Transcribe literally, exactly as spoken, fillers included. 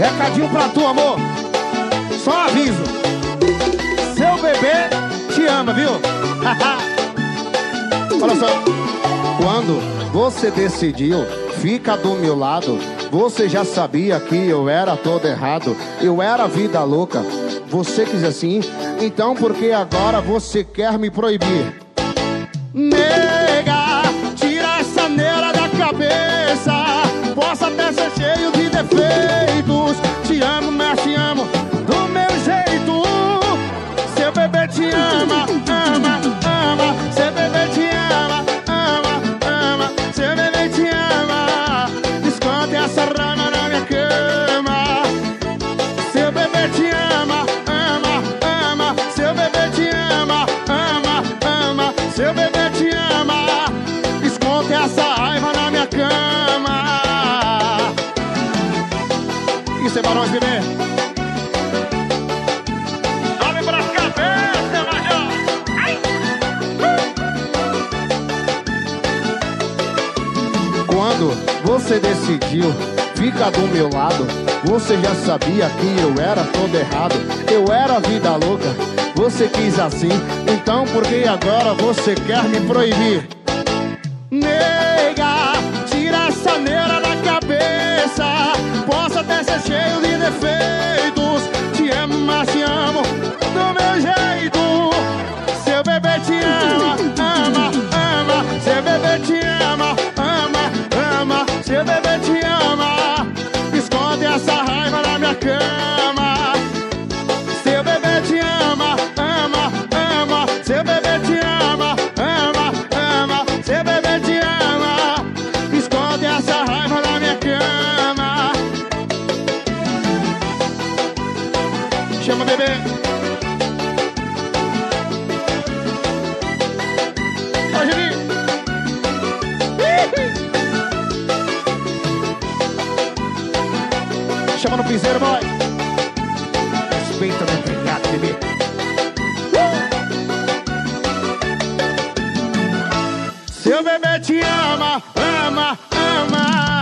Recadinho pra tu, amor. Só um aviso: seu bebê te ama, viu? Olha só. Quando você decidiu ficar do meu lado, você já sabia que eu era todo errado. Eu era vida louca. Você quis assim, então por que agora você quer me proibir? Nega, tira essa neura da cabeça. Posso até ser cheio de defeitos. Te amo, mas te amo do meu jeito. Seu bebê te ama, ama, ama. Seu bebê te ama, ama, ama. Seu bebê te ama. Esconde essa rana na minha cama. Seu bebê te ama, ama, ama. Seu bebê te ama, ama, ama. Seu bebê te ama. Esconde essa raiva na minha cama. Isso é Barões, bebê. Sobe pras cabeças, Major. Ai. Quando você decidiu ficar do meu lado, você já sabia que eu era todo errado. Eu era vida louca, você quis assim, então por que agora você quer me proibir? Nega, tira essa neura da cabeça. Posso até ser cheio de defeitos. Te amo, mas te amo do meu jeito. Seu bebê te ama, ama, ama. Seu bebê te ama, ama, ama. Seu bebê te ama. Esconde essa raiva na minha cama. Seu bebê te ama, ama, ama. Seu bebê te ama, ama, ama. Seu bebê te ama. Esconde essa raiva na minha cama. Chama, bebê. Ó, Juninho. Chama no piseiro, boy. Respeita meu pegado, bebê. Uh! Seu bebê te ama, ama, ama.